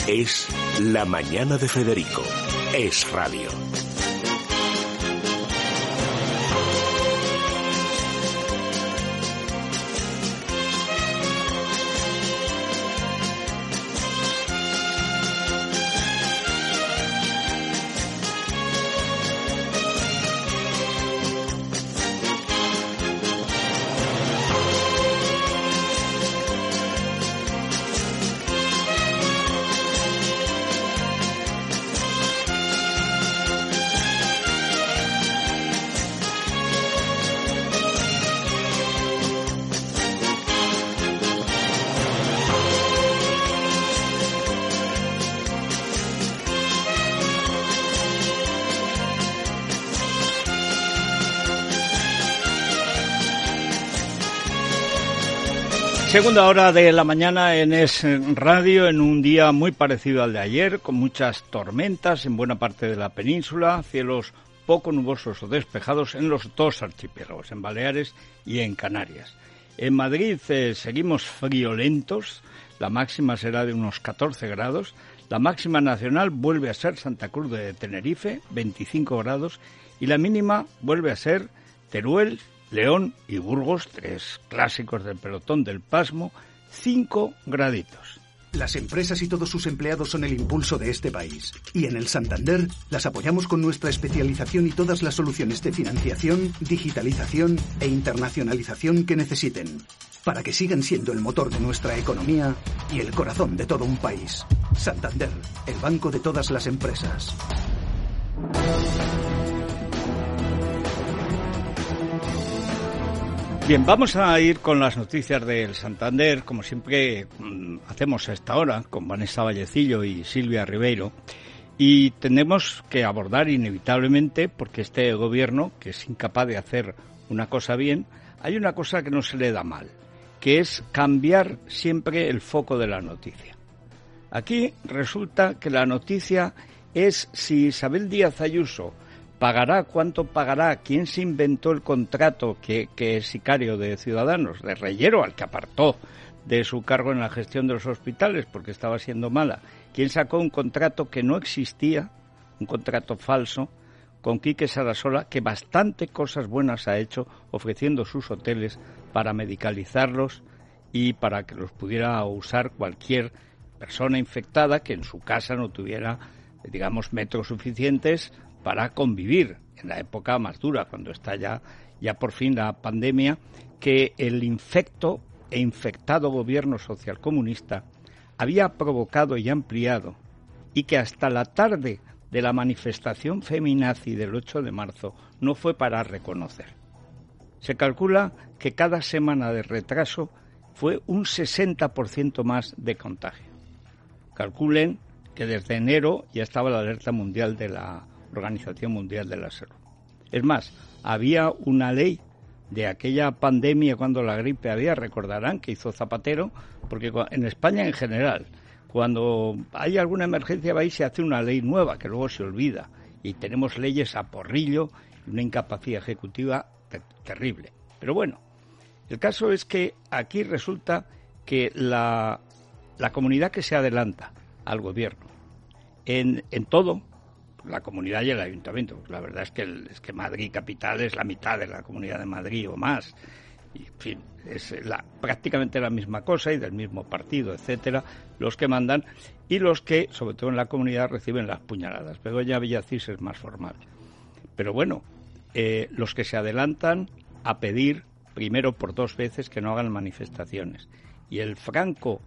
Es La Mañana de Federico. Es radio. Segunda hora de la mañana en Es Radio, en un día muy parecido al de ayer, con muchas tormentas en buena parte de la península, cielos poco nubosos o despejados en los dos archipiélagos, en Baleares y en Canarias. En Madrid seguimos friolentos, la máxima será de unos 14 grados, la máxima nacional vuelve a ser Santa Cruz de Tenerife, 25 grados, y la mínima vuelve a ser Teruel, León y Burgos, tres clásicos del pelotón del pasmo, 5 graditos. Las empresas y todos sus empleados son el impulso de este país. Y en el Santander las apoyamos con nuestra especialización y todas las soluciones de financiación, digitalización e internacionalización que necesiten, para que sigan siendo el motor de nuestra economía y el corazón de todo un país. Santander, el banco de todas las empresas. Bien, vamos a ir con las noticias del Santander, como siempre hacemos a esta hora, con Vanessa Vallecillo y Silvia Ribeiro, y tenemos que abordar inevitablemente, porque este gobierno, que es incapaz de hacer una cosa bien, hay una cosa que no se le da mal, que es cambiar siempre el foco de la noticia. Aquí resulta que la noticia es si Isabel Díaz Ayuso pagará, cuánto pagará, quién se inventó el contrato que es sicario de Ciudadanos, de Reyero, al que apartó de su cargo en la gestión de los hospitales porque estaba siendo mala, quién sacó un contrato que no existía, un contrato falso, con Quique Sarasola, que bastante cosas buenas ha hecho ofreciendo sus hoteles para medicalizarlos y para que los pudiera usar cualquier persona infectada que en su casa no tuviera, digamos, metros suficientes para convivir en la época más dura, cuando está ya por fin la pandemia, que el infecto e infectado gobierno socialcomunista había provocado y ampliado, y que hasta la tarde de la manifestación feminazi del 8 de marzo no fue para reconocer. Se calcula que cada semana de retraso fue un 60% más de contagio. Calculen que desde enero ya estaba la alerta mundial de la Organización Mundial de la Salud. Es más, había una ley de aquella pandemia cuando la gripe había, recordarán, que hizo Zapatero, porque en España en general, cuando hay alguna emergencia va y se hace una ley nueva que luego se olvida, y tenemos leyes a porrillo y una incapacidad ejecutiva terrible. Pero bueno, el caso es que aquí resulta que la comunidad que se adelanta al gobierno en todo, la comunidad y el ayuntamiento. La verdad es que Madrid capital es la mitad de la Comunidad de Madrid o más. Y, en fin, es prácticamente la misma cosa y del mismo partido, etcétera, los que mandan y los que, sobre todo en la comunidad, reciben las puñaladas. Begoña Villacís es más formal. Pero bueno, los que se adelantan a pedir, primero por 2 veces, que no hagan manifestaciones. Y el Franco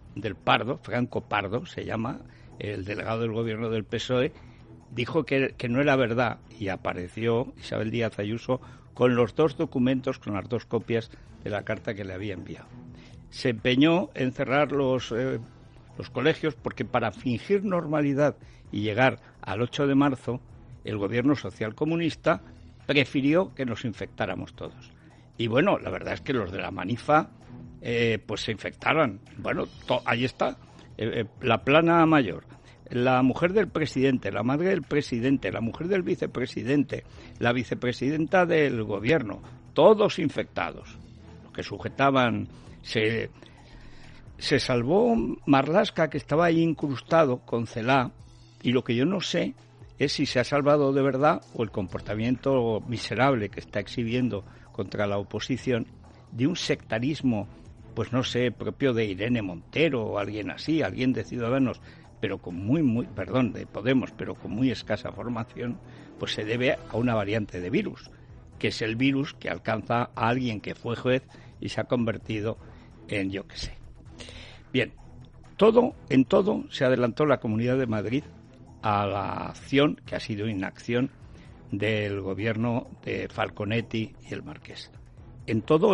Pardo se llama, el delegado del gobierno del PSOE, dijo que no era verdad, y apareció Isabel Díaz Ayuso con los 2 documentos, con las 2 copias de la carta que le había enviado. Se empeñó en cerrar los colegios porque para fingir normalidad y llegar al 8 de marzo, el gobierno socialcomunista prefirió que nos infectáramos todos. Y bueno, la verdad es que los de la Manifa pues se infectaron. Bueno, ahí está, la plana mayor. La mujer del presidente, la madre del presidente, la mujer del vicepresidente, la vicepresidenta del gobierno, todos infectados. Los que sujetaban, se salvó Marlaska, que estaba ahí incrustado con Celaá, y lo que yo no sé es si se ha salvado de verdad o el comportamiento miserable que está exhibiendo contra la oposición de un sectarismo, pues no sé, propio de Irene Montero o alguien así, alguien de Ciudadanos, pero con de Podemos, pero con muy escasa formación, pues se debe a una variante de virus, que es el virus que alcanza a alguien que fue juez y se ha convertido en yo qué sé. Bien, en todo se adelantó la Comunidad de Madrid a la acción, que ha sido inacción, del gobierno de Falconetti y el Marqués. En todo.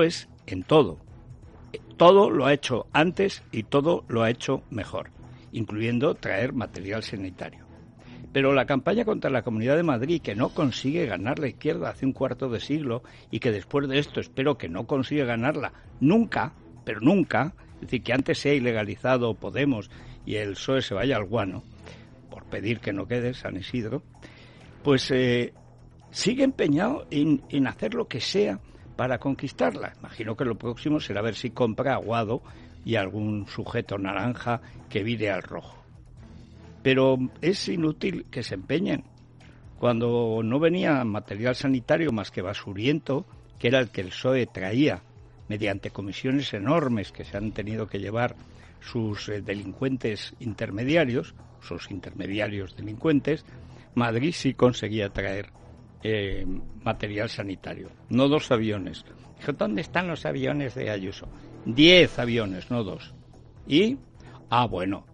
Todo lo ha hecho antes y todo lo ha hecho mejor, incluyendo traer material sanitario. Pero la campaña contra la Comunidad de Madrid, que no consigue ganar la izquierda hace un cuarto de siglo y que después de esto espero que no consiga ganarla nunca, pero nunca, es decir, que antes sea ilegalizado Podemos y el PSOE se vaya al guano, por pedir que no quede San Isidro, pues sigue empeñado en hacer lo que sea para conquistarla. Imagino que lo próximo será ver si compra a Guado y algún sujeto naranja que vire al rojo. Pero es inútil que se empeñen. Cuando no venía material sanitario más que basuriento, que era el que el PSOE traía mediante comisiones enormes que se han tenido que llevar sus delincuentes intermediarios, sus intermediarios delincuentes, Madrid sí conseguía traer material sanitario, no 2 aviones. Dijo, ¿dónde están los aviones de Ayuso? 10 aviones, no 2. Y, bueno,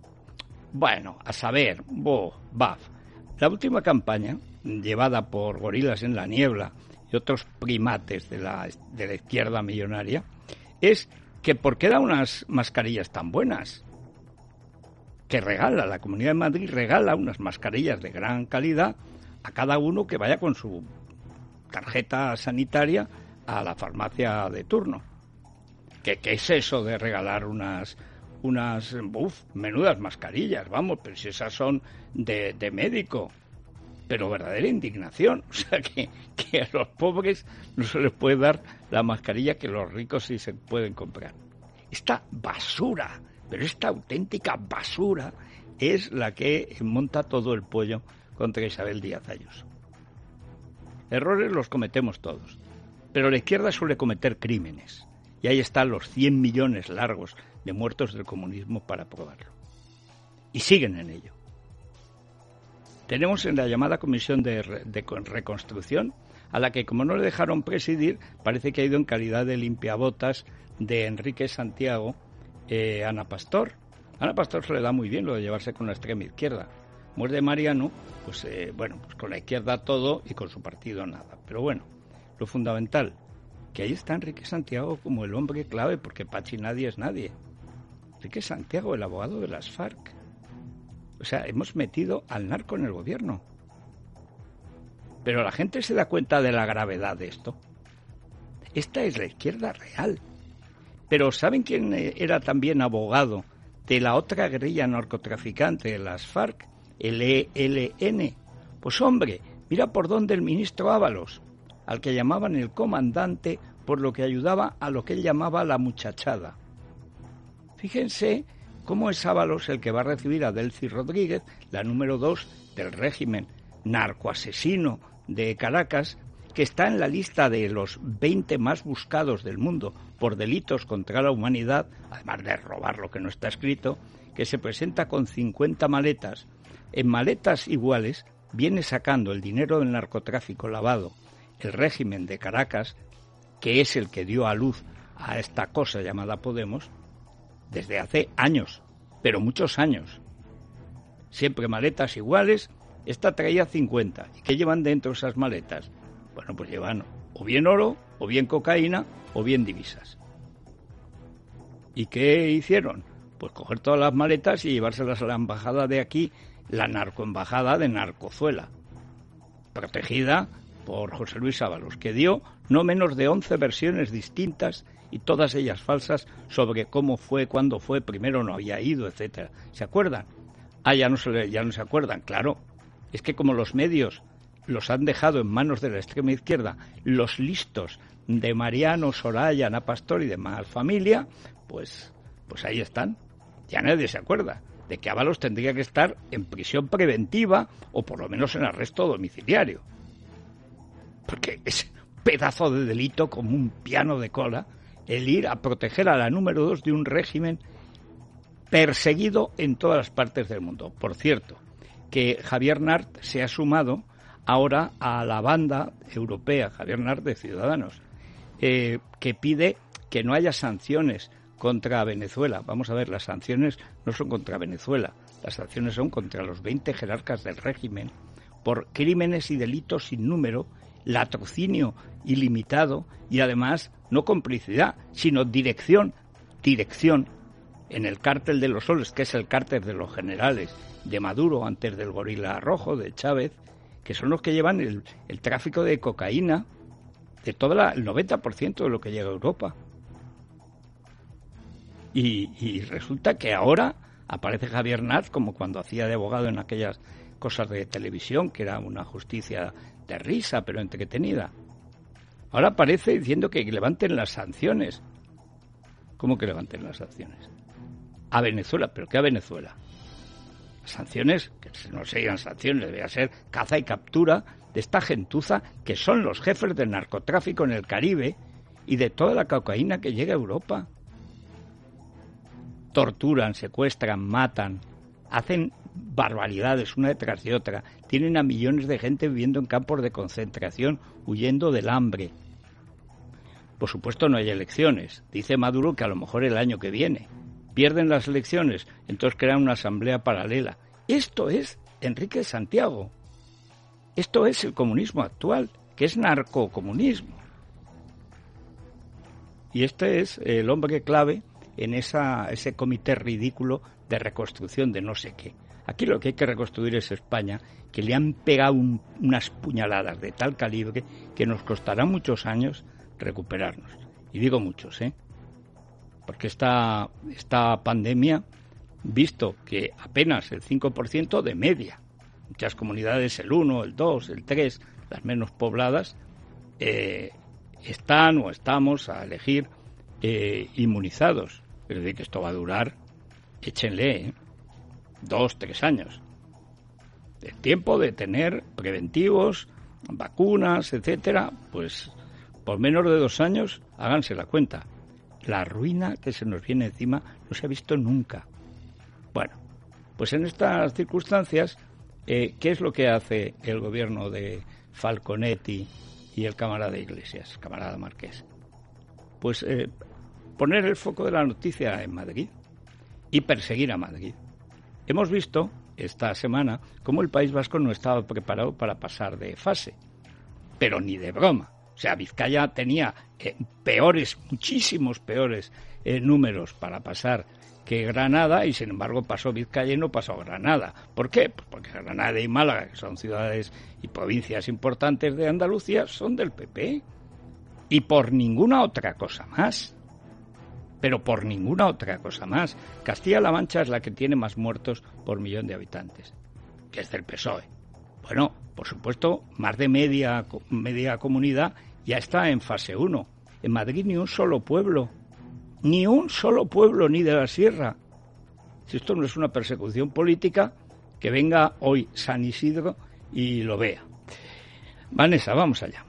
a saber, baf. La última campaña, llevada por Gorilas en la Niebla y otros primates de la izquierda millonaria, es que ¿por qué da unas mascarillas tan buenas? Que regala, la Comunidad de Madrid regala unas mascarillas de gran calidad a cada uno que vaya con su tarjeta sanitaria a la farmacia de turno. ¿Qué es eso de regalar unas menudas mascarillas? Vamos, pero si esas son de médico. Pero verdadera indignación. O sea, que a los pobres no se les puede dar la mascarilla que los ricos sí se pueden comprar. Esta basura, pero esta auténtica basura, es la que monta todo el pollo contra Isabel Díaz Ayuso. Errores los cometemos todos, pero la izquierda suele cometer crímenes, y ahí están los 100 millones largos de muertos del comunismo para probarlo. Y siguen en ello. Tenemos en la llamada Comisión de Reconstrucción, a la que, como no le dejaron presidir, parece que ha ido en calidad de limpiabotas de Enrique Santiago, Ana Pastor. Ana Pastor se le da muy bien lo de llevarse con la extrema izquierda. Muerde Mariano, pues con la izquierda todo y con su partido nada. Pero bueno, lo fundamental, que ahí está Enrique Santiago como el hombre clave, porque Pachi nadie es nadie. Enrique Santiago, el abogado de las FARC. O sea, hemos metido al narco en el gobierno. Pero la gente se da cuenta de la gravedad de esto. Esta es la izquierda real. Pero ¿saben quién era también abogado de la otra guerrilla narcotraficante de las FARC? El ELN. Pues hombre, mira por dónde el ministro Ábalos, al que llamaban el comandante por lo que ayudaba a lo que él llamaba la muchachada. Fíjense cómo es Ábalos el que va a recibir a Delcy Rodríguez, la número 2 del régimen narcoasesino de Caracas, que está en la lista de los 20 más buscados del mundo por delitos contra la humanidad, además de robar lo que no está escrito, que se presenta con 50 maletas. En maletas iguales viene sacando el dinero del narcotráfico lavado el régimen de Caracas, que es el que dio a luz a esta cosa llamada Podemos, desde hace años, pero muchos años. Siempre maletas iguales, esta traía 50. ¿Y qué llevan dentro esas maletas? Bueno, pues llevan o bien oro, o bien cocaína, o bien divisas. ¿Y qué hicieron? Pues coger todas las maletas y llevárselas a la embajada de aquí, la narcoembajada de Narcozuela, protegida por José Luis Ábalos, que dio no menos de 11 versiones distintas y todas ellas falsas sobre cómo fue, cuándo fue, primero no había ido, etcétera. ¿Se acuerdan? Ya no se acuerdan, claro. Es que como los medios los han dejado en manos de la extrema izquierda, los listos de Mariano, Soraya, Ana Pastor y demás familia, pues Pues ahí están. Ya nadie se acuerda de que Ábalos tendría que estar en prisión preventiva o por lo menos en arresto domiciliario. Porque es un pedazo de delito como un piano de cola el ir a proteger a la número 2 de un régimen perseguido en todas las partes del mundo. Por cierto, que Javier Nart se ha sumado ahora a la banda europea, Javier Nart de Ciudadanos, que pide que no haya sanciones contra Venezuela. Vamos a ver, las sanciones no son contra Venezuela, las sanciones son contra los 20 jerarcas del régimen por crímenes y delitos sin número, latrocinio ilimitado y además no complicidad, sino dirección en el cártel de los soles, que es el cártel de los generales de Maduro antes del gorila rojo, de Chávez, que son los que llevan el tráfico de cocaína de todo el 90% de lo que llega a Europa. Y resulta que ahora aparece Javier Nart como cuando hacía de abogado en aquellas cosas de televisión, que era una justicia de risa, pero entretenida. Ahora aparece diciendo que levanten las sanciones. ¿Cómo que levanten las sanciones? A Venezuela, ¿pero qué a Venezuela? Sanciones, que no serían sanciones, debería ser caza y captura de esta gentuza que son los jefes del narcotráfico en el Caribe y de toda la cocaína que llega a Europa. Torturan, secuestran, matan, hacen barbaridades una detrás de otra, tienen a millones de gente viviendo en campos de concentración, huyendo del hambre. Por supuesto no hay elecciones, dice Maduro que a lo mejor el año que viene. Pierden las elecciones, entonces crean una asamblea paralela. Esto es Enrique Santiago. Esto es el comunismo actual, que es narcocomunismo. Y este es el hombre clave en ese comité ridículo de reconstrucción de no sé qué. Aquí lo que hay que reconstruir es España, que le han pegado unas puñaladas de tal calibre que nos costará muchos años recuperarnos. Y digo muchos, porque esta pandemia, visto que apenas el 5% de media, muchas comunidades el 1, el 2, el 3, las menos pobladas, están o estamos a elegir inmunizados. Es decir, que esto va a durar, échenle, 2, 3 años. El tiempo de tener preventivos, vacunas, etcétera, pues por menos de 2 años, háganse la cuenta. La ruina que se nos viene encima no se ha visto nunca. Bueno, pues en estas circunstancias, ¿qué es lo que hace el gobierno de Falconetti y el camarada Iglesias, camarada Marqués? Pues poner el foco de la noticia en Madrid y perseguir a Madrid. Hemos visto esta semana cómo el País Vasco no estaba preparado para pasar de fase, pero ni de broma. O sea, Vizcaya tenía muchísimos peores números para pasar que Granada, y sin embargo pasó Vizcaya y no pasó Granada. ¿Por qué? Pues porque Granada y Málaga, que son ciudades y provincias importantes de Andalucía, son del PP. Y por ninguna otra cosa más. Pero por ninguna otra cosa más. Castilla-La Mancha es la que tiene más muertos por millón de habitantes, que es del PSOE. Bueno, por supuesto, más de media comunidad ya está en fase 1. En Madrid ni un solo pueblo, ni de la sierra. Si esto no es una persecución política, que venga hoy San Isidro y lo vea. Vanessa, vamos allá.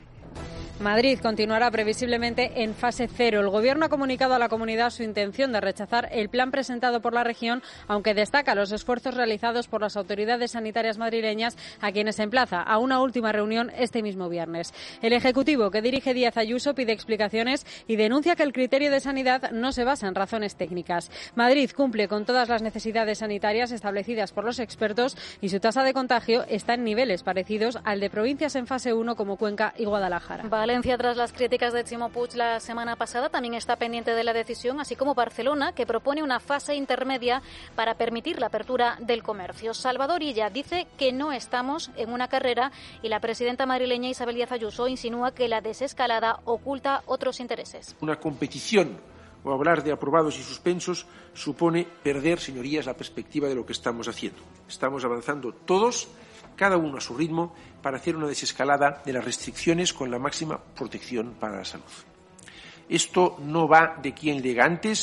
Madrid continuará previsiblemente en fase 0. El Gobierno ha comunicado a la comunidad su intención de rechazar el plan presentado por la región, aunque destaca los esfuerzos realizados por las autoridades sanitarias madrileñas, a quienes emplaza a una última reunión este mismo viernes. El Ejecutivo, que dirige Díaz Ayuso, pide explicaciones y denuncia que el criterio de sanidad no se basa en razones técnicas. Madrid cumple con todas las necesidades sanitarias establecidas por los expertos y su tasa de contagio está en niveles parecidos al de provincias en fase 1 como Cuenca y Guadalajara. Valencia, tras las críticas de Chimo Puig la semana pasada, también está pendiente de la decisión, así como Barcelona, que propone una fase intermedia para permitir la apertura del comercio. Salvador Illa dice que no estamos en una carrera y la presidenta madrileña Isabel Díaz Ayuso insinúa que la desescalada oculta otros intereses. Una competición o hablar de aprobados y suspensos supone perder, señorías, la perspectiva de lo que estamos haciendo. Estamos avanzando todos, cada uno a su ritmo, para hacer una desescalada de las restricciones con la máxima protección para la salud. Esto no va de quién llega antes,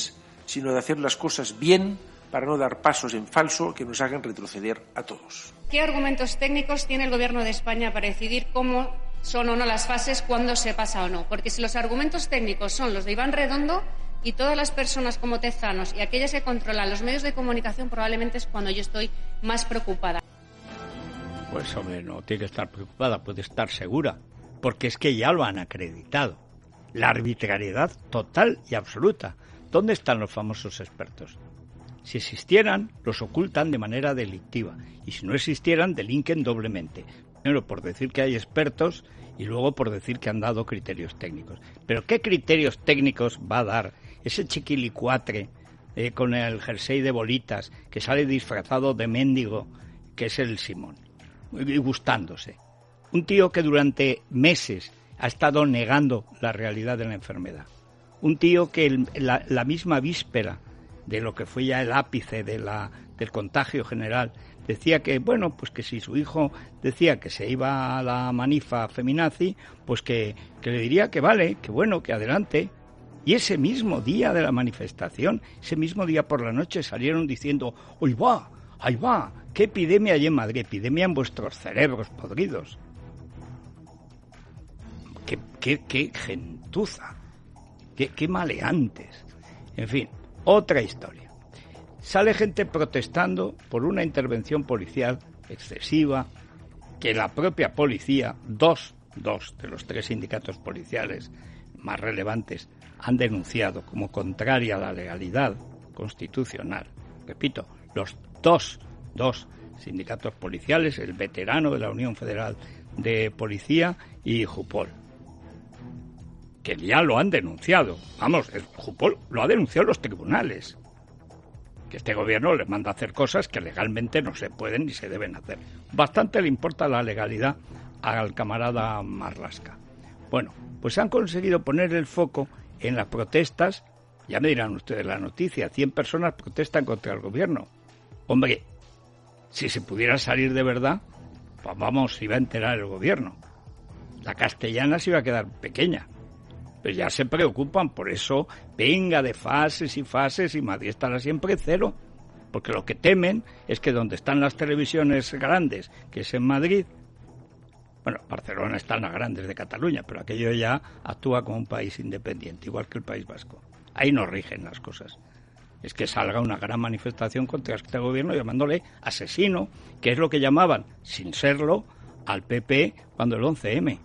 sino de hacer las cosas bien para no dar pasos en falso que nos hagan retroceder a todos. ¿Qué argumentos técnicos tiene el Gobierno de España para decidir cómo son o no las fases, cuándo se pasa o no? Porque si los argumentos técnicos son los de Iván Redondo y todas las personas como Tezanos y aquellas que controlan los medios de comunicación, probablemente es cuando yo estoy más preocupada. Pues hombre, no tiene que estar preocupada, puede estar segura, porque es que ya lo han acreditado. La arbitrariedad total y absoluta. ¿Dónde están los famosos expertos? Si existieran, los ocultan de manera delictiva, y si no existieran, delinquen doblemente. Primero por decir que hay expertos y luego por decir que han dado criterios técnicos. ¿Pero qué criterios técnicos va a dar ese chiquilicuatre con el jersey de bolitas que sale disfrazado de mendigo, que es el Simón, y gustándose? Un tío que durante meses ha estado negando la realidad de la enfermedad. Un tío que la misma víspera de lo que fue ya el ápice del contagio general, decía que, bueno, pues que si su hijo decía que se iba a la manifa feminazi, pues que le diría que vale, que bueno, que adelante. Y ese mismo día de la manifestación, ese mismo día por la noche salieron diciendo, ¡ahí va! ¿Qué epidemia hay en Madrid? Epidemia en vuestros cerebros podridos. ¡Qué gentuza! ¡Qué maleantes! En fin, otra historia. Sale gente protestando por una intervención policial excesiva que la propia policía, dos de los 3 sindicatos policiales más relevantes, han denunciado como contraria a la legalidad constitucional. Repito, los dos sindicatos policiales, el veterano de la Unión Federal de Policía y Jupol, que ya lo han denunciado. Vamos, Jupol lo ha denunciado en los tribunales. Que este gobierno les manda a hacer cosas que legalmente no se pueden ni se deben hacer. Bastante le importa la legalidad al camarada Marlaska. Bueno, pues han conseguido poner el foco en las protestas. Ya me dirán ustedes la noticia, 100 personas protestan contra el gobierno. Hombre, si se pudiera salir de verdad, pues vamos, se iba a enterar el gobierno. La castellana se iba a quedar pequeña. Pues ya se preocupan, por eso venga de fases y fases y Madrid estará siempre cero. Porque lo que temen es que donde están las televisiones grandes, que es en Madrid, bueno, Barcelona están las grandes de Cataluña, pero aquello ya actúa como un país independiente, igual que el País Vasco. Ahí no rigen las cosas. Es que salga una gran manifestación contra este gobierno llamándole asesino, que es lo que llamaban, sin serlo, al PP cuando el 11M.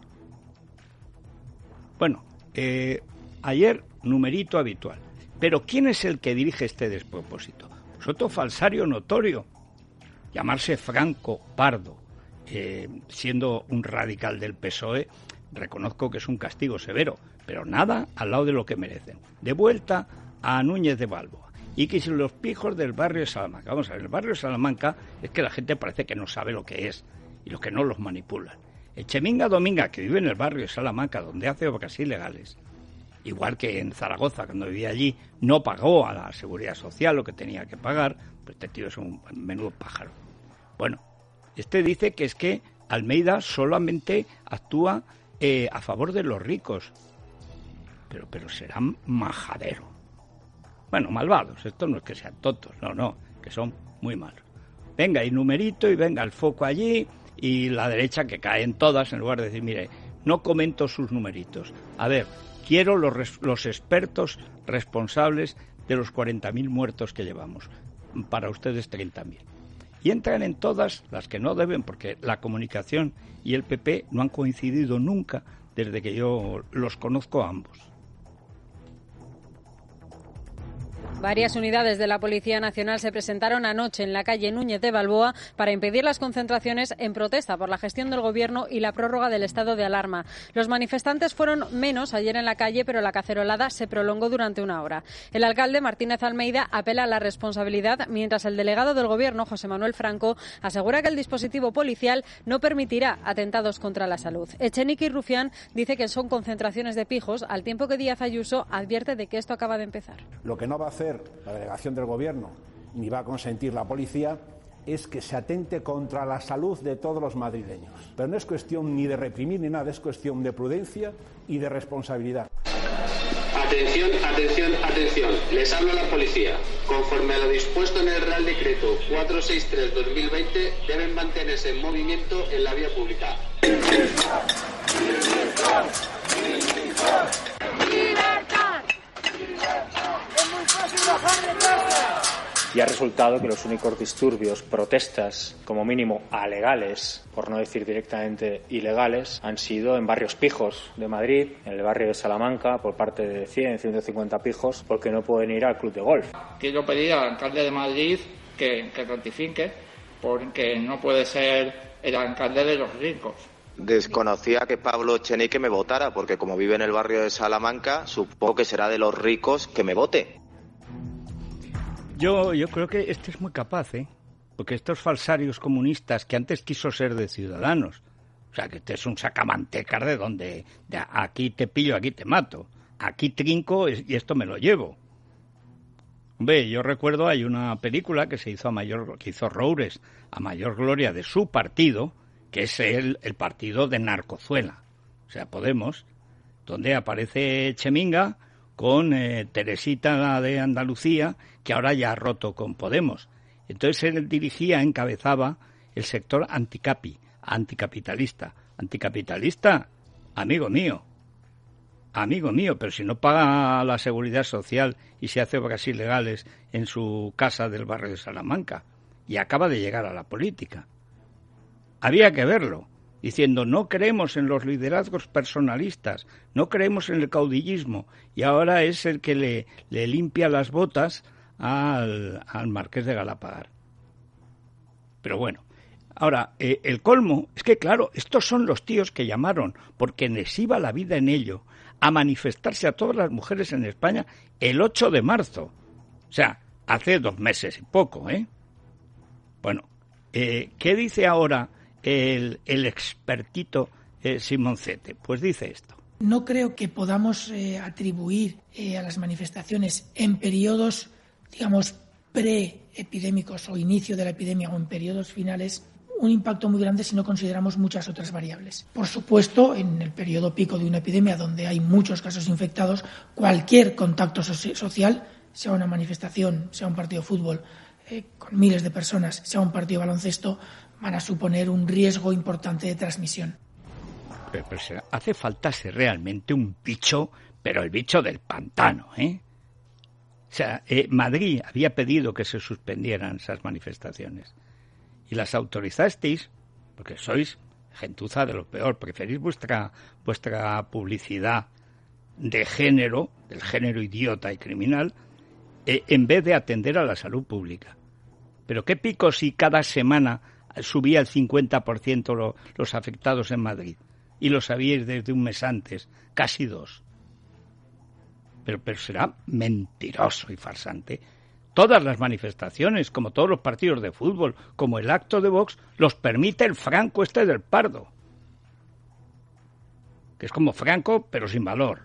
Bueno, ayer numerito habitual. Pero ¿quién es el que dirige este despropósito? Pues otro falsario notorio. Llamarse Franco Pardo, siendo un radical del PSOE, reconozco que es un castigo severo, pero nada al lado de lo que merecen. De vuelta a Núñez de Balboa. Y que si los pijos del barrio de Salamanca. Vamos a ver, el barrio de Salamanca es que la gente parece que no sabe lo que es y los que no los manipulan. Echeminga Dominga, que vive en el barrio de Salamanca, donde hace obras ilegales, igual que en Zaragoza, cuando vivía allí, no pagó a la Seguridad Social lo que tenía que pagar, pues este tío es un menudo pájaro. Bueno, este dice que es que Almeida solamente actúa a favor de los ricos, pero serán majadero. Bueno, malvados, esto no es que sean tontos, no, que son muy malos. Venga, y numerito, y venga el foco allí, y la derecha que caen todas, en lugar de decir, mire, no comento sus numeritos. A ver, quiero los expertos responsables de los 40.000 muertos que llevamos. Para ustedes 30.000. Y entran en todas las que no deben, porque la comunicación y el PP no han coincidido nunca desde que yo los conozco a ambos. Varias unidades de la Policía Nacional se presentaron anoche en la calle Núñez de Balboa para impedir las concentraciones en protesta por la gestión del Gobierno y la prórroga del estado de alarma. Los manifestantes fueron menos ayer en la calle, pero la cacerolada se prolongó durante una hora. El alcalde Martínez Almeida apela a la responsabilidad, mientras el delegado del Gobierno, José Manuel Franco, asegura que el dispositivo policial no permitirá atentados contra la salud. Echenique y Rufián dice que son concentraciones de pijos, al tiempo que Díaz Ayuso advierte de que esto acaba de empezar. Lo que no va a hacer la delegación del Gobierno ni va a consentir la policía es que se atente contra la salud de todos los madrileños. Pero no es cuestión ni de reprimir ni nada, es cuestión de prudencia y de responsabilidad. Atención, atención, atención. Atención, les habla la policía. Conforme a lo dispuesto en el Real Decreto 463/2020, deben mantenerse en movimiento en la vía pública. ¡Libertad! ¡Es muy fácil bajar de casa! Y ha resultado que los únicos disturbios, protestas, como mínimo alegales, por no decir directamente ilegales, han sido en barrios pijos de Madrid, en el barrio de Salamanca, por parte de 100, 150 pijos, porque no pueden ir al club de golf. Quiero pedir al alcalde de Madrid que rectifique, porque no puede ser el alcalde de los ricos. Desconocía que Pablo Echenique me votara, porque como vive en el barrio de Salamanca, supongo que será de los ricos que me vote. Yo creo que este es muy capaz, porque estos falsarios comunistas que antes quiso ser de Ciudadanos, o sea, que este es un sacamantecas de donde de aquí te pillo, aquí te mato, aquí trinco y esto me lo llevo. Hombre, yo recuerdo, hay una película que se hizo que hizo Roures a mayor gloria de su partido, que es el partido de Narcozuela, o sea, Podemos, donde aparece Cheminga con Teresita de Andalucía, que ahora ya ha roto con Podemos. Entonces él encabezaba el sector anticapitalista. Anticapitalista, amigo mío, pero si no paga la seguridad social y se hace obras ilegales en su casa del barrio de Salamanca, y acaba de llegar a la política. Había que verlo, diciendo no creemos en los liderazgos personalistas, no creemos en el caudillismo, y ahora es el que le limpia las botas al Marqués de Galapagar. Pero bueno, ahora, el colmo es que, claro, estos son los tíos que llamaron, porque les iba la vida en ello, a manifestarse a todas las mujeres en España el 8 de marzo. O sea, hace 2 meses y poco, Bueno, ¿qué dice ahora el expertito Simoncete? Pues dice esto. No creo que podamos atribuir a las manifestaciones en periodos, digamos, preepidémicos o inicio de la epidemia o en periodos finales un impacto muy grande si no consideramos muchas otras variables. Por supuesto, en el periodo pico de una epidemia donde hay muchos casos infectados, cualquier contacto social, sea una manifestación, sea un partido de fútbol con miles de personas, sea un partido de baloncesto, van a suponer un riesgo importante de transmisión. Pero hace falta ser realmente un bicho, pero el bicho del pantano, O sea, Madrid había pedido que se suspendieran esas manifestaciones y las autorizasteis porque sois gentuza de lo peor, preferís vuestra publicidad de género, del género idiota y criminal, en vez de atender a la salud pública. Pero qué pico si cada semana subía el 50% los afectados en Madrid, y lo sabíais desde un mes antes, casi 2. Pero será mentiroso y farsante. Todas las manifestaciones, como todos los partidos de fútbol, como el acto de Vox, los permite el Franco del Pardo, que es como Franco, pero sin valor.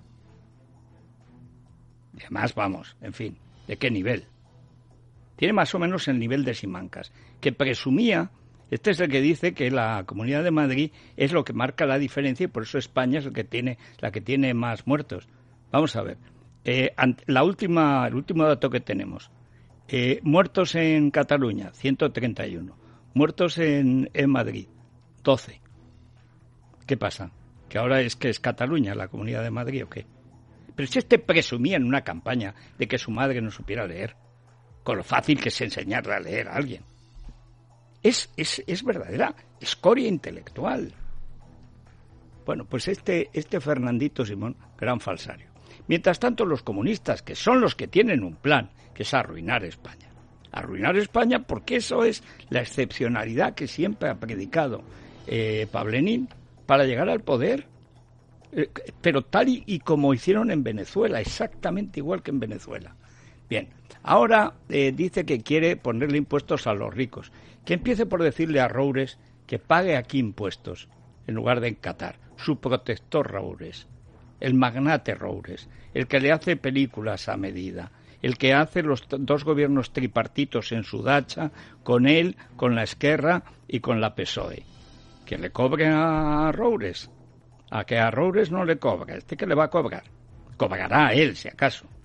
Y además, vamos, en fin, ¿de qué nivel? Tiene más o menos el nivel de Simancas, que presumía. Este es el que dice que la Comunidad de Madrid es lo que marca la diferencia y por eso España es la que tiene más muertos. Vamos a ver. El último dato que tenemos. Muertos en Cataluña, 131. Muertos en Madrid, 12. ¿Qué pasa? ¿Que ahora es Cataluña la Comunidad de Madrid o qué? Pero si presumía en una campaña de que su madre no supiera leer, con lo fácil que es enseñarle a leer a alguien. Es verdadera escoria intelectual. Bueno, pues este Fernandito Simón, gran falsario. Mientras tanto, los comunistas, que son los que tienen un plan, que es arruinar España. Arruinar España porque eso es la excepcionalidad que siempre ha predicado Pablenín para llegar al poder. Pero tal y como hicieron en Venezuela, exactamente igual que en Venezuela. Bien, ahora dice que quiere ponerle impuestos a los ricos. Que empiece por decirle a Roures que pague aquí impuestos, en lugar de en Qatar. Su protector Roures, el magnate Roures, el que le hace películas a medida, el que hace los 2 gobiernos tripartitos en su dacha, con él, con la Esquerra y con la PSOE. Que le cobre a Roures. A que a Roures no le cobra, que le va a cobrar. Cobrará a él, si acaso.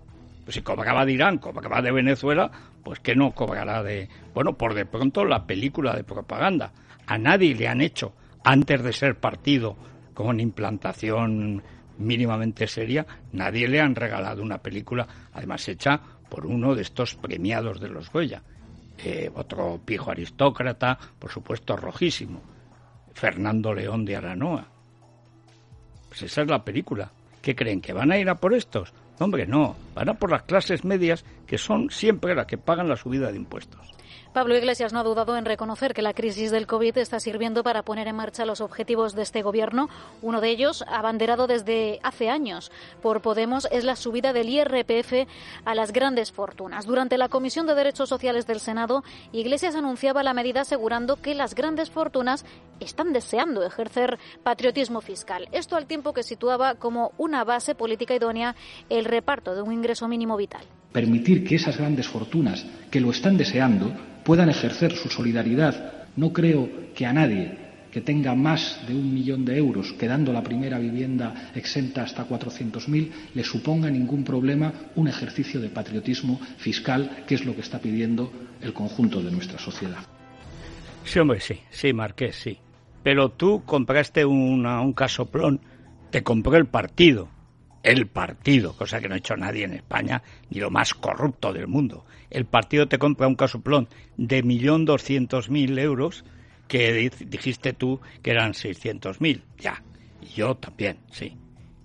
Pues si cobraba de Irán, cobraba de Venezuela, pues que no cobrará de... Bueno, por de pronto la película de propaganda. A nadie le han hecho, antes de ser partido con implantación mínimamente seria, nadie le han regalado una película, además hecha por uno de estos premiados de los Goya. Otro pijo aristócrata, por supuesto rojísimo, Fernando León de Aranoa. Pues esa es la película. ¿Qué creen? ¿Que van a ir a por estos? Hombre, no, van a por las clases medias, que son siempre las que pagan la subida de impuestos. Pablo Iglesias no ha dudado en reconocer que la crisis del COVID está sirviendo para poner en marcha los objetivos de este gobierno. Uno de ellos, abanderado desde hace años por Podemos, es la subida del IRPF a las grandes fortunas. Durante la Comisión de Derechos Sociales del Senado, Iglesias anunciaba la medida asegurando que las grandes fortunas están deseando ejercer patriotismo fiscal. Esto al tiempo que situaba como una base política idónea el reparto de un ingreso mínimo vital. Permitir que esas grandes fortunas, que lo están deseando, puedan ejercer su solidaridad. No creo que a nadie que tenga más de 1 millón de euros, quedando la primera vivienda exenta hasta 400.000, le suponga ningún problema un ejercicio de patriotismo fiscal, que es lo que está pidiendo el conjunto de nuestra sociedad. Sí, hombre, sí, Marqués, sí. Pero tú compraste un casoplón, te compró el partido, cosa que no ha hecho nadie en España, ni lo más corrupto del mundo. El partido te compra un casoplón de 1.200.000 euros, que dijiste tú que eran 600.000, ya. Y yo también, sí.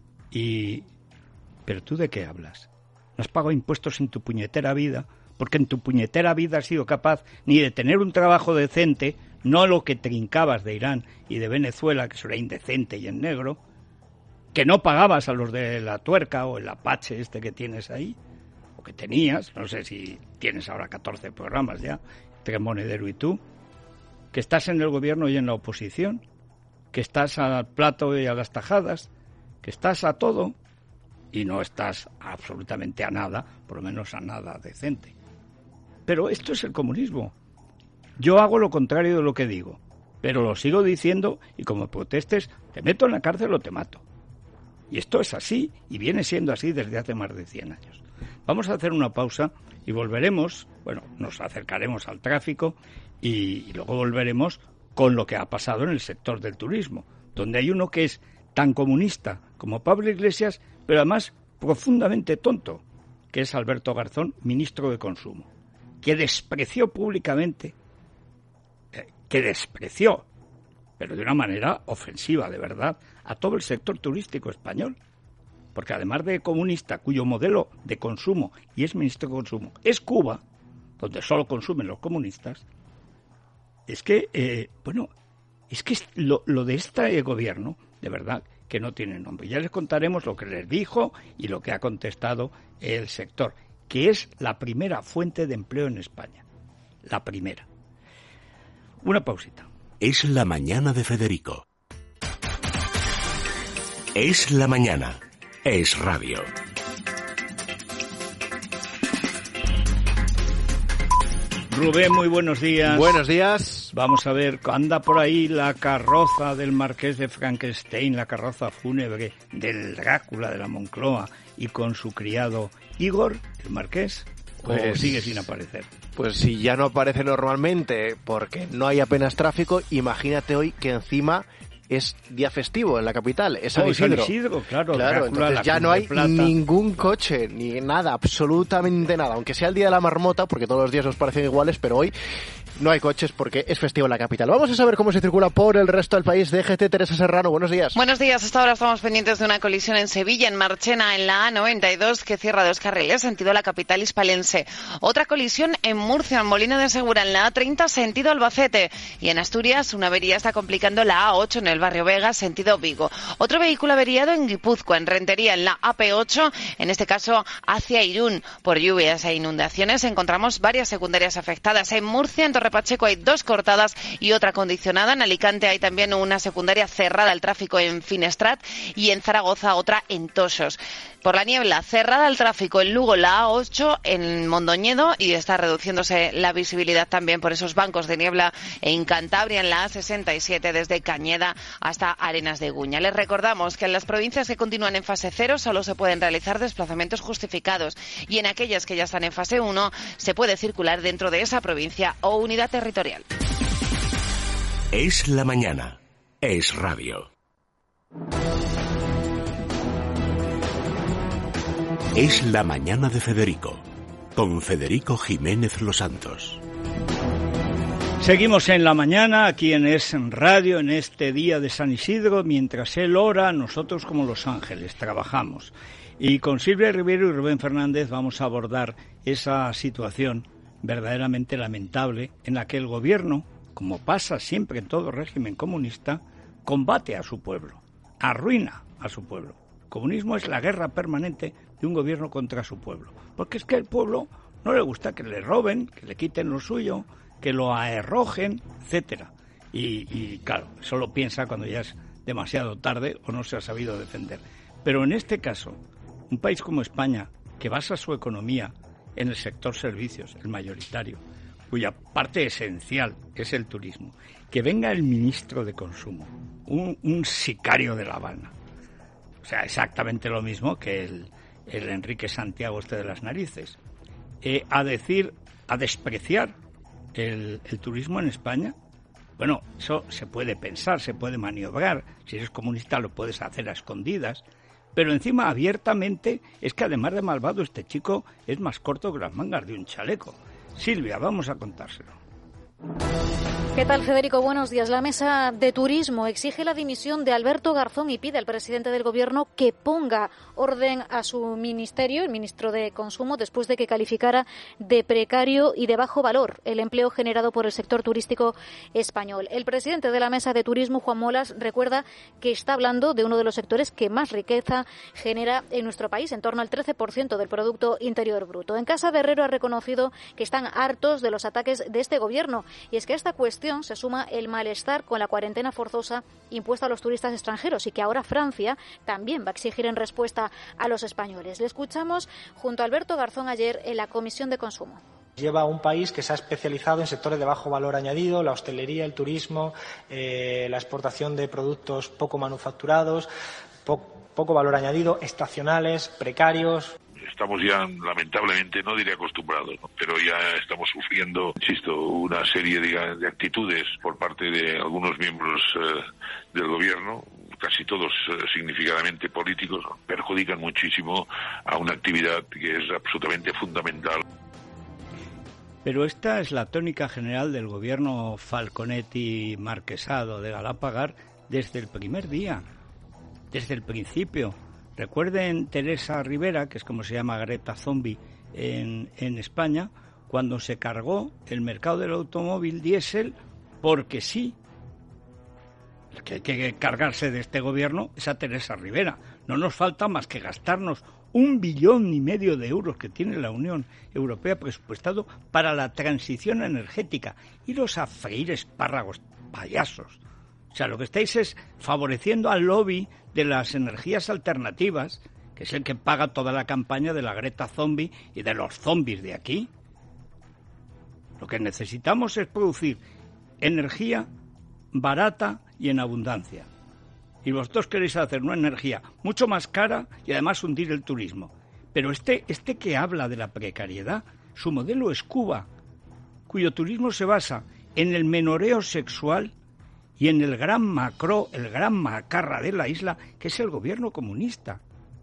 ¿Pero tú de qué hablas? No has pagado impuestos en tu puñetera vida, porque en tu puñetera vida has sido capaz ni de tener un trabajo decente, no lo que trincabas de Irán y de Venezuela, que eso era indecente y en negro, que no pagabas a los de la Tuerca o el Apache que tienes ahí, o que tenías, no sé si tienes ahora 14 programas ya, entre Monedero y tú, que estás en el gobierno y en la oposición, que estás al plato y a las tajadas, que estás a todo y no estás absolutamente a nada, por lo menos a nada decente. Pero esto es el comunismo. Yo hago lo contrario de lo que digo, pero lo sigo diciendo y como protestes, te meto en la cárcel o te mato. Y esto es así, y viene siendo así desde hace más de 100 años. Vamos a hacer una pausa y volveremos, nos acercaremos al tráfico y luego volveremos con lo que ha pasado en el sector del turismo, donde hay uno que es tan comunista como Pablo Iglesias, pero además profundamente tonto, que es Alberto Garzón, ministro de Consumo, que despreció públicamente, pero de una manera ofensiva, de verdad, a todo el sector turístico español. Porque además de comunista, cuyo modelo de consumo, y es ministro de Consumo, es Cuba, donde solo consumen los comunistas, es que, lo de este gobierno, de verdad, que no tiene nombre. Ya les contaremos lo que les dijo y lo que ha contestado el sector, que es la primera fuente de empleo en España. La primera. Una pausita. Es la mañana de Federico. Es la mañana. Es radio. Rubén, muy buenos días. Buenos días. Vamos a ver, anda por ahí la carroza del Marqués de Frankenstein, la carroza fúnebre del Drácula de la Moncloa, y con su criado Igor, el Marqués, ¿o sigue sin aparecer? Pues si ya no aparece normalmente porque no hay apenas tráfico, imagínate hoy que encima es día festivo en la capital, es San Isidro. San Isidro, claro, entonces ya no hay ningún coche, ni nada, absolutamente nada, aunque sea el día de la marmota, porque todos los días nos parecen iguales, pero hoy no hay coches porque es festivo en la capital. Vamos a saber cómo se circula por el resto del país. DGT, Teresa Serrano, buenos días. Buenos días, hasta ahora estamos pendientes de una colisión en Sevilla, en Marchena, en la A92, que cierra 2 carriles, sentido la capital hispalense. Otra colisión en Murcia, en Molina de Segura, en la A30, sentido Albacete. Y en Asturias, una avería está complicando la A8 en el barrio Vega, sentido Vigo. Otro vehículo averiado en Guipúzcoa, en Rentería, en la AP8, en este caso hacia Irún. Por lluvias e inundaciones encontramos varias secundarias afectadas. En Murcia, en Torrepacheco, hay 2 cortadas y otra condicionada. En Alicante hay también una secundaria cerrada al tráfico en Finestrat y en Zaragoza otra en Toxos. Por la niebla, cerrada el tráfico en Lugo, la A8 en Mondoñedo, y está reduciéndose la visibilidad también por esos bancos de niebla en Cantabria, en la A67 desde Cañeda hasta Arenas de Guña. Les recordamos que en las provincias que continúan en fase 0 solo se pueden realizar desplazamientos justificados, y en aquellas que ya están en fase 1 se puede circular dentro de esa provincia o unidad territorial. Es la mañana. Es radio. Es la mañana de Federico, con Federico Jiménez Los Santos. Seguimos en la mañana, aquí en Es Radio, en este día de San Isidro. Mientras él ora, nosotros como los ángeles trabajamos. Y con Silvia Rivero y Rubén Fernández vamos a abordar esa situación verdaderamente lamentable en la que el gobierno, como pasa siempre en todo régimen comunista, combate a su pueblo, arruina a su pueblo. El comunismo es la guerra permanente de un gobierno contra su pueblo, porque es que al pueblo no le gusta que le roben, que le quiten lo suyo, que lo arrojen, etcétera. Y claro, eso lo piensa cuando ya es demasiado tarde o no se ha sabido defender. Pero en este caso, un país como España, que basa su economía en el sector servicios, el mayoritario, cuya parte esencial es el turismo, que venga el ministro de Consumo, un sicario de La Habana, o sea, exactamente lo mismo que el Enrique Santiago de las narices, a despreciar el turismo en España. Bueno, eso se puede pensar, se puede maniobrar. Si eres comunista lo puedes hacer a escondidas. Pero encima, abiertamente, es que además de malvado, este chico es más corto que las mangas de un chaleco. Silvia, vamos a contárselo. ¿Qué tal, Federico? Buenos días. La Mesa de Turismo exige la dimisión de Alberto Garzón y pide al presidente del Gobierno que ponga orden a su ministerio, el ministro de Consumo, después de que calificara de precario y de bajo valor el empleo generado por el sector turístico español. El presidente de la Mesa de Turismo, Juan Molas, recuerda que está hablando de uno de los sectores que más riqueza genera en nuestro país, en torno al 13% del Producto Interior Bruto. En Casa de Herrero ha reconocido que están hartos de los ataques de este Gobierno, y es que a esta cuestión se suma el malestar con la cuarentena forzosa impuesta a los turistas extranjeros, y que ahora Francia también va a exigir en respuesta a los españoles. Le escuchamos junto a Alberto Garzón ayer en la Comisión de Consumo. Lleva a un país que se ha especializado en sectores de bajo valor añadido, la hostelería, el turismo, la exportación de productos poco manufacturados, poco valor añadido, estacionales, precarios. Estamos ya, lamentablemente, no diré acostumbrados, ¿no?, pero ya estamos sufriendo, insisto, una serie de actitudes por parte de algunos miembros del gobierno, casi todos significadamente políticos, perjudican muchísimo a una actividad que es absolutamente fundamental. Pero esta es la tónica general del gobierno Falconetti Marquesado de Galapagar desde el primer día, desde el principio. Recuerden Teresa Rivera, que es como se llama Greta Zombie en España, cuando se cargó el mercado del automóvil diésel, porque sí. El que hay que cargarse de este gobierno es a Teresa Rivera. No nos falta más que gastarnos 1,5 billones de euros que tiene la Unión Europea presupuestado para la transición energética. Iros a freír espárragos, payasos. O sea, lo que estáis es favoreciendo al lobby de las energías alternativas, que es el que paga toda la campaña de la Greta Zombie y de los zombies de aquí. Lo que necesitamos es producir energía barata y en abundancia. Y vosotros queréis hacer una energía mucho más cara y además hundir el turismo. Pero este que habla de la precariedad, su modelo es Cuba, cuyo turismo se basa en el menoreo sexual y en el gran macarra de la isla, que es el gobierno comunista.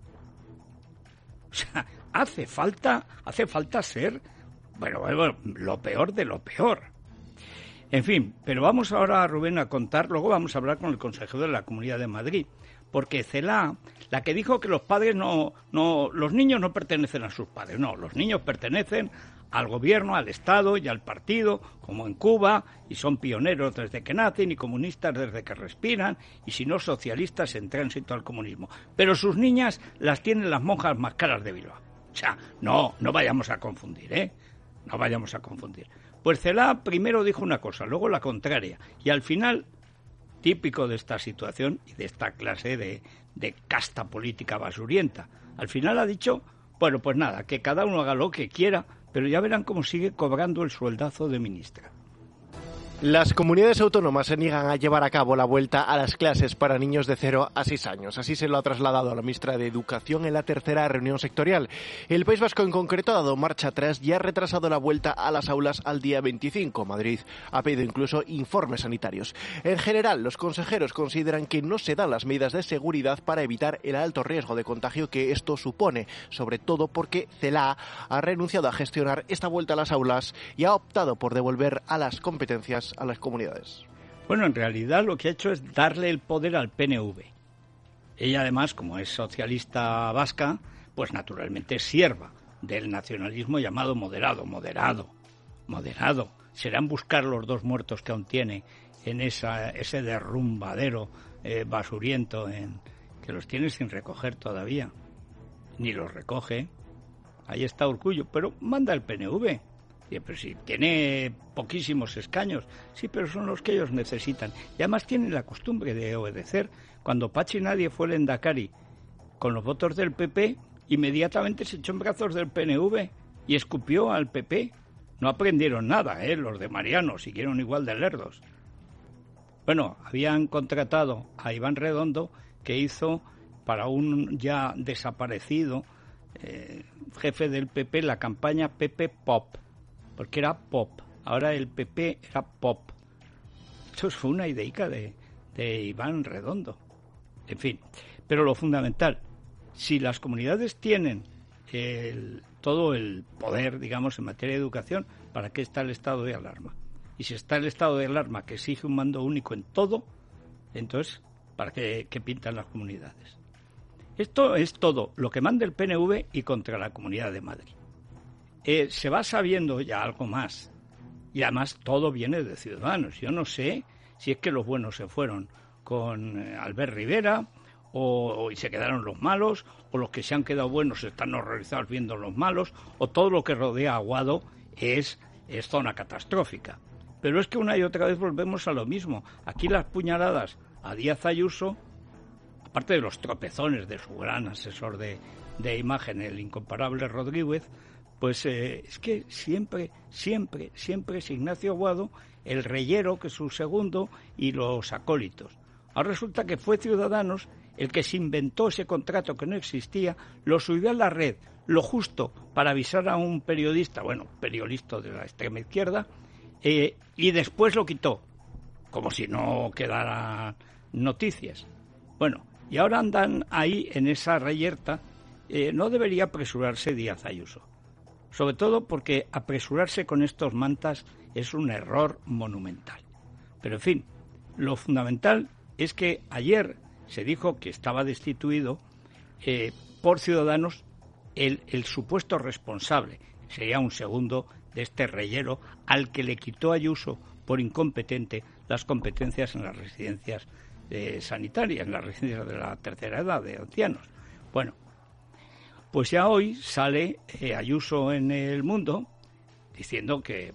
O sea, hace falta ser, bueno, lo peor de lo peor. En fin, pero vamos ahora, Rubén, a contar, luego vamos a hablar con el consejero de la Comunidad de Madrid, porque Celaá, la que dijo que los padres los niños no pertenecen a sus padres, no, los niños pertenecen al gobierno, al Estado y al partido, como en Cuba, y son pioneros desde que nacen y comunistas desde que respiran, y si no socialistas en tránsito al comunismo. Pero sus niñas las tienen las monjas más caras de Bilbao. O sea, no vayamos a confundir, ¿eh? No vayamos a confundir. Pues Celaá primero dijo una cosa, luego la contraria, y al final típico de esta situación y de esta clase de casta política basurienta. Al final ha dicho, bueno, pues nada, que cada uno haga lo que quiera, pero ya verán cómo sigue cobrando el sueldazo de ministra. Las comunidades autónomas se niegan a llevar a cabo la vuelta a las clases para niños de 0 a 6 años. Así se lo ha trasladado a la ministra de Educación en la tercera reunión sectorial. El País Vasco en concreto ha dado marcha atrás y ha retrasado la vuelta a las aulas al día 25. Madrid ha pedido incluso informes sanitarios. En general, los consejeros consideran que no se dan las medidas de seguridad para evitar el alto riesgo de contagio que esto supone, sobre todo porque CELA ha renunciado a gestionar esta vuelta a las aulas y ha optado por devolver a las competencias a las comunidades. Bueno, en realidad lo que ha hecho es darle el poder al PNV. Ella además, como es socialista vasca, pues naturalmente es sierva del nacionalismo llamado moderado. Serán buscar los 2 muertos que aún tiene en ese derrumbadero basuriento que los tiene sin recoger todavía. Ni los recoge. Ahí está Urkullu, pero manda el PNV. Pero si tiene poquísimos escaños, sí, pero son los que ellos necesitan. Y además tienen la costumbre de obedecer. Cuando Pachi Nadie fue el Endacari con los votos del PP, inmediatamente se echó en brazos del PNV y escupió al PP. No aprendieron nada, los de Mariano, siguieron igual de lerdos. Bueno, habían contratado a Iván Redondo, que hizo para un ya desaparecido jefe del PP la campaña PP Pop. Porque era pop, ahora el PP era pop. Esto fue una ideica de Iván Redondo. En fin, pero lo fundamental, si las comunidades tienen todo el poder, digamos, en materia de educación, ¿para qué está el estado de alarma? Y si está el estado de alarma que exige un mando único en todo, entonces, ¿para qué pintan las comunidades? Esto es todo lo que manda el PNV y contra la Comunidad de Madrid. Se va sabiendo ya algo más. Y además todo viene de Ciudadanos. Yo no sé si es que los buenos se fueron con Albert Rivera y se quedaron los malos, o los que se han quedado buenos están horrorizados viendo los malos, o todo lo que rodea a Aguado es zona catastrófica. Pero es que una y otra vez volvemos a lo mismo. Aquí las puñaladas a Díaz Ayuso, aparte de los tropezones de su gran asesor de imagen, el incomparable Rodríguez, pues es que siempre es Ignacio Aguado, el reyero, que es su segundo, y los acólitos. Ahora resulta que fue Ciudadanos el que se inventó ese contrato que no existía, lo subió a la red, lo justo para avisar a un periodista de la extrema izquierda, y después lo quitó, como si no quedaran noticias. Bueno, y ahora andan ahí en esa reyerta. No debería apresurarse Díaz Ayuso. Sobre todo porque apresurarse con estos mantas es un error monumental. Pero en fin, lo fundamental es que ayer se dijo que estaba destituido por Ciudadanos el supuesto responsable. Sería un segundo de este reyero al que le quitó Ayuso por incompetente las competencias en las residencias sanitarias, en las residencias de la tercera edad, de ancianos. Bueno, pues ya hoy sale Ayuso en El Mundo diciendo que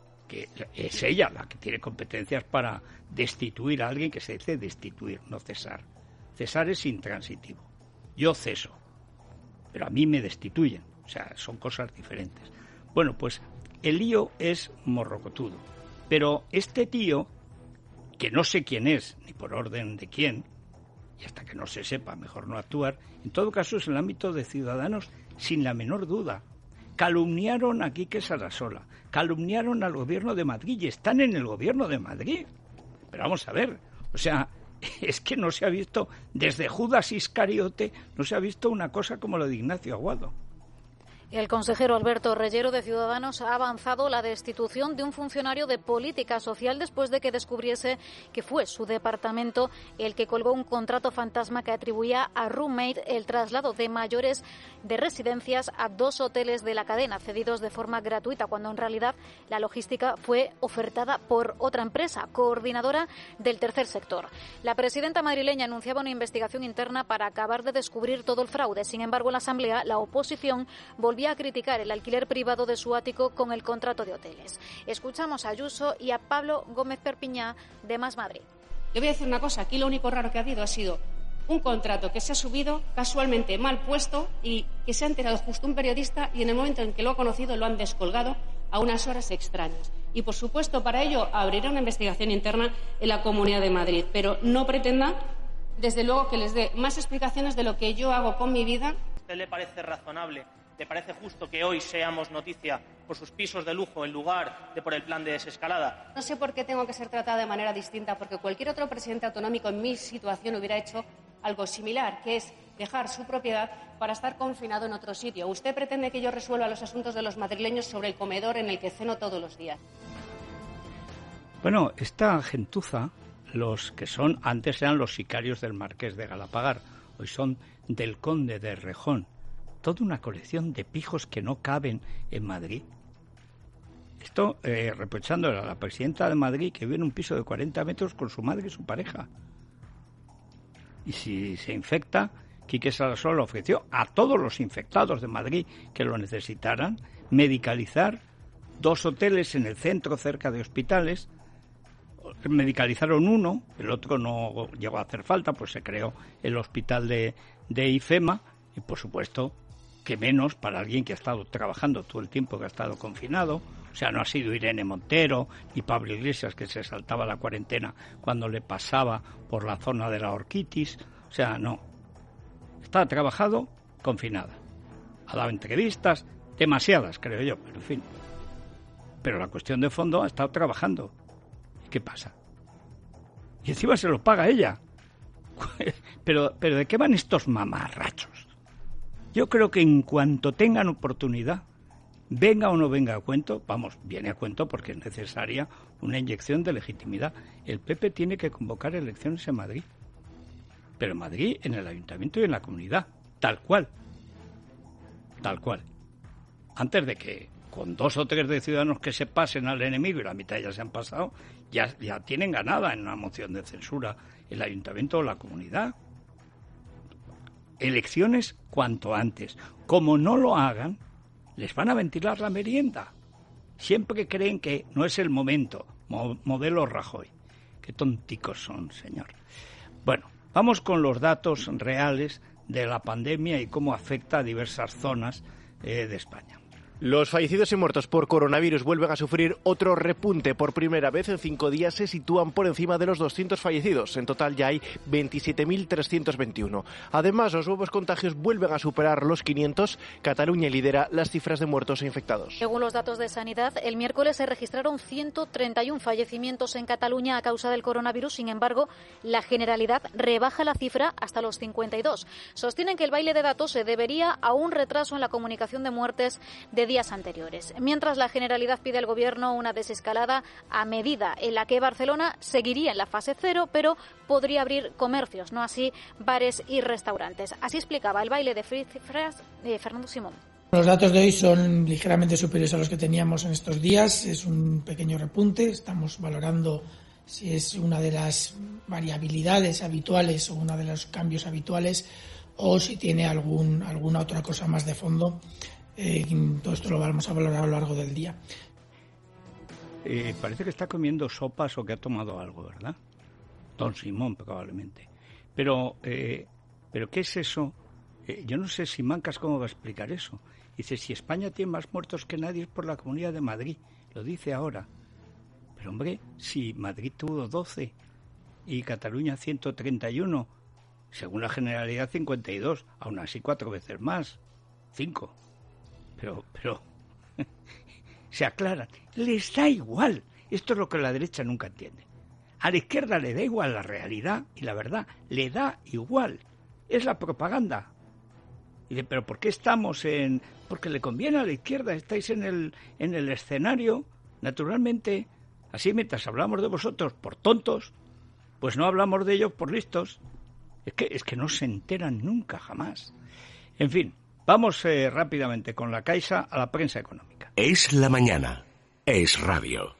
es ella la que tiene competencias para destituir a alguien, que se dice destituir, no cesar. Cesar es intransitivo. Yo ceso, pero a mí me destituyen. O sea, son cosas diferentes. Bueno, pues el lío es morrocotudo. Pero este tío, que no sé quién es, ni por orden de quién, y hasta que no se sepa, mejor no actuar, en todo caso es el ámbito de Ciudadanos sin la menor duda. Calumniaron a Quique Sarasola, calumniaron al gobierno de Madrid y están en el gobierno de Madrid. Pero vamos a ver, o sea, es que no se ha visto, desde Judas Iscariote, no se ha visto una cosa como lo de Ignacio Aguado. El consejero Alberto Reyero de Ciudadanos ha avanzado la destitución de un funcionario de política social después de que descubriese que fue su departamento el que colgó un contrato fantasma que atribuía a Roommate el traslado de mayores de residencias a 2 hoteles de la cadena cedidos de forma gratuita, cuando en realidad la logística fue ofertada por otra empresa, coordinadora del tercer sector. La presidenta madrileña anunciaba una investigación interna para acabar de descubrir todo el fraude. Sin embargo, en la Asamblea, la oposición volvía a criticar el alquiler privado de su ático con el contrato de hoteles. Escuchamos a Ayuso y a Pablo Gómez Perpiñá de Más Madrid. Le voy a decir una cosa, aquí lo único raro que ha habido ha sido un contrato que se ha subido casualmente mal puesto y que se ha enterado justo un periodista y en el momento en que lo ha conocido lo han descolgado a unas horas extrañas. Y, por supuesto, para ello abrirá una investigación interna en la Comunidad de Madrid. Pero no pretenda, desde luego, que les dé más explicaciones de lo que yo hago con mi vida. ¿A usted le parece razonable, le parece justo que hoy seamos noticia por sus pisos de lujo en lugar de por el plan de desescalada? No sé por qué tengo que ser tratada de manera distinta, porque cualquier otro presidente autonómico en mi situación hubiera hecho algo similar, que es dejar su propiedad para estar confinado en otro sitio. ¿Usted pretende que yo resuelva los asuntos de los madrileños sobre el comedor en el que ceno todos los días? Bueno, esta gentuza, los que son, antes eran los sicarios del Marqués de Galapagar, hoy son del Conde de Rejón. Toda una colección de pijos que no caben en Madrid. Esto reprochándole a la presidenta de Madrid, que vive en un piso de 40 metros con su madre y su pareja. Y si se infecta, Quique Sarasol ofreció a todos los infectados de Madrid que lo necesitaran medicalizar 2 hoteles en el centro cerca de hospitales. Medicalizaron uno, el otro no llegó a hacer falta, pues se creó el hospital de IFEMA y, por supuesto, que menos para alguien que ha estado trabajando todo el tiempo que ha estado confinado. O sea, no ha sido Irene Montero ni Pablo Iglesias, que se saltaba la cuarentena cuando le pasaba por la zona de la orquitis. O sea, no. Está trabajado confinada. Ha dado entrevistas, demasiadas, creo yo, pero en fin. Pero la cuestión de fondo, ha estado trabajando. ¿Y qué pasa? Y encima se lo paga ella. Pero ¿de qué van estos mamarrachos? Yo creo que en cuanto tengan oportunidad, venga o no venga a cuento, vamos, viene a cuento porque es necesaria una inyección de legitimidad. El PP tiene que convocar elecciones en Madrid, pero en Madrid, en el ayuntamiento y en la comunidad, tal cual, antes de que con 2 o 3 de ciudadanos que se pasen al enemigo y la mitad ya se han pasado, ya tienen ganada en una moción de censura el ayuntamiento o la comunidad. Elecciones cuanto antes. Como no lo hagan, les van a ventilar la merienda. Siempre creen que no es el momento. Modelo Rajoy. Qué tonticos son, señor. Bueno, vamos con los datos reales de la pandemia y cómo afecta a diversas zonas de España. Los fallecidos y muertos por coronavirus vuelven a sufrir otro repunte. Por primera vez en 5 días se sitúan por encima de los 200 fallecidos. En total ya hay 27.321. Además, los nuevos contagios vuelven a superar los 500. Cataluña lidera las cifras de muertos e infectados. Según los datos de Sanidad, el miércoles se registraron 131 fallecimientos en Cataluña a causa del coronavirus. Sin embargo, la Generalidad rebaja la cifra hasta los 52. Sostienen que el baile de datos se debería a un retraso en la comunicación de muertes de días anteriores. Mientras la Generalidad pide al Gobierno una desescalada a medida en la que Barcelona seguiría en la fase 0, pero podría abrir comercios, no así bares y restaurantes. Así explicaba el baile de cifras de Fernando Simón. Los datos de hoy son ligeramente superiores a los que teníamos en estos días. Es un pequeño repunte. Estamos valorando si es una de las variabilidades habituales o uno de los cambios habituales o si tiene alguna otra cosa más de fondo. Todo esto lo vamos a valorar a lo largo del día. Parece que está comiendo sopas o que ha tomado algo, ¿verdad? Don Simón, probablemente. Pero ¿qué es eso? Yo no sé si Mancas cómo va a explicar eso. Dice, si España tiene más muertos que nadie es por la Comunidad de Madrid. Lo dice ahora. Pero, hombre, si Madrid tuvo 12 y Cataluña 131, según la Generalidad 52, aún así 4 veces más. 5. Pero se aclaran. Les da igual. Esto es lo que la derecha nunca entiende. A la izquierda le da igual la realidad y la verdad. Le da igual. Es la propaganda. Y pero ¿por qué estamos en...? Porque le conviene a la izquierda. Estáis en el escenario, naturalmente. Así mientras hablamos de vosotros por tontos, pues no hablamos de ellos por listos. Es que no se enteran nunca, jamás. En fin. Vamos rápidamente con la Caixa a la prensa económica. Es la mañana. Es radio.